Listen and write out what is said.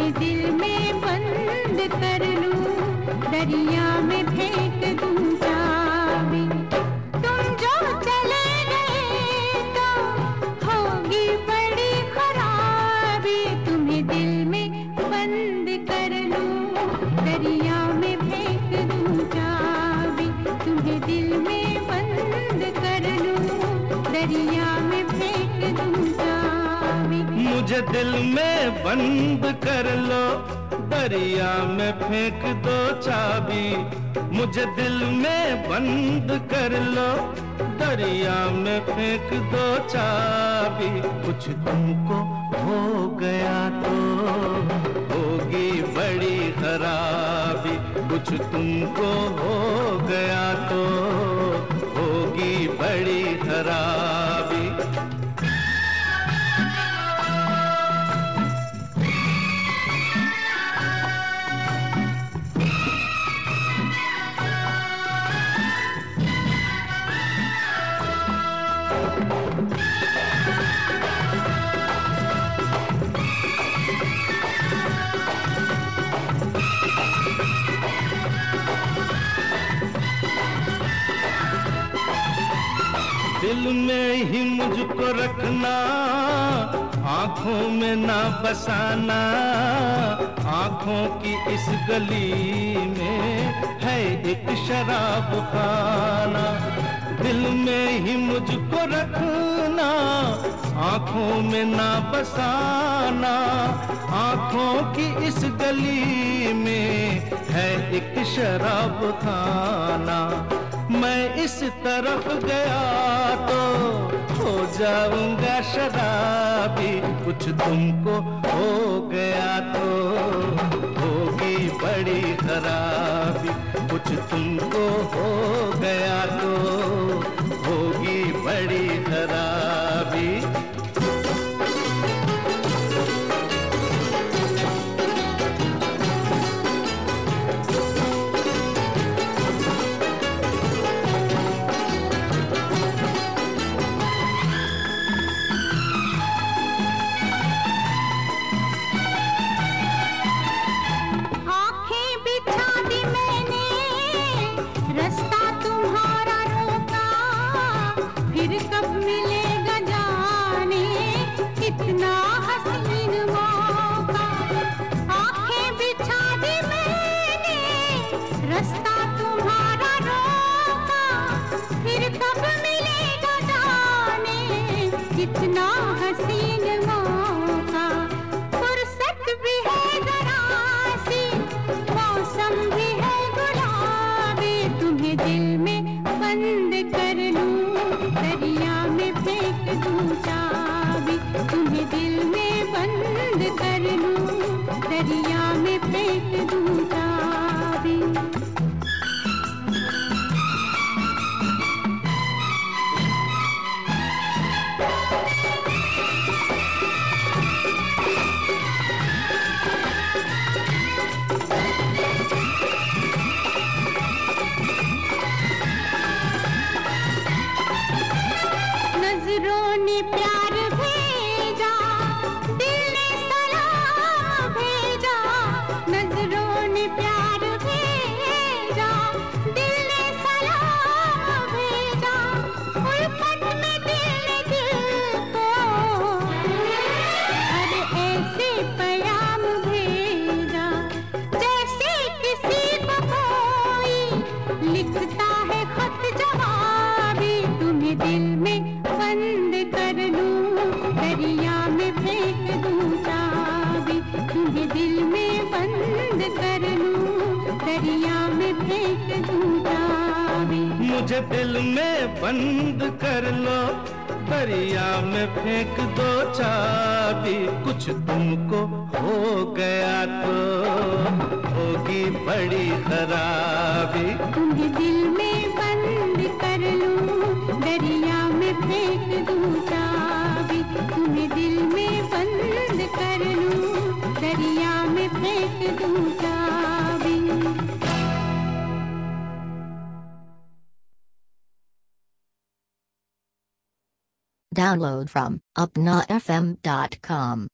तुम्हें दिल में बंद कर लूं, दरिया में फेंक दूं चाबी। तुम जो चले गए तो होगी बड़ी खराबी, तुम्हें दिल में बंद कर लूं, दरिया में फेंक दूं चाबी। तुम्हें दिल में बंद कर लूं, दरिया में फेंक दूं चाबी। मुझे दिल में बंद कर लो, दरिया में फेंक दो चाबी। मुझे दिल में बंद कर लो, दरिया में फेंक दो चाबी। कुछ तुमको हो गया तो होगी बड़ी खराबी, कुछ तुमको हो गया तो होगी बड़ी खराबी। दिल में ही मुझको रखना, आँखों में ना बसाना। आँखों की इस गली में है एक शराब खाना। दिल में ही मुझको रखना, आँखों में ना बसाना। आँखों की इस गली में है एक शराब खाना। मैं इस तरफ गया तो हो जाऊंगा शराबी, कुछ तुमको हो गया तो होगी बड़ी खराबी। कुछ तुमको हो गया तो होगी बड़ी खराबी। कितना हसीन मौका, फुर्सत भी है जरा सी, मौसम भी है गुलाबी। तुम्हें दिल में बंद कर लूं, दरिया में फेंक दूं चाबी। तुम्हें दिल में बंद कर लूं, दरिया में फेंक दूं चाबी। नजरों ने प्यार भेजा, दिल ने सलाम भेजा। नजरों ने प्यार भेजा, दिल ने सलाम भेजा। उल्फत में दिल ने दिल को हर ऐसे पैगाम भेजा, जैसे किसी को कोई लिखता है खत जवाबी। तुम्हें दिल में बंद कर लूं, दरिया में फेंक दूं चाबी। तुम्हें दिल में बंद कर लूं, दरिया में फेंक दूं चाबी। मुझे दिल में बंद कर लो, दरिया में फेंक दो चाबी। कुछ तुमको हो गया तो होगी बड़ी खराबी। तुम्हें दिल में बंद कर लूं, दरिया में फेंक दूं चाबी। तुम्हें दिल में बंद कर लूं, दरिया में फेंक दूं चाबी। Download from upnafm.com.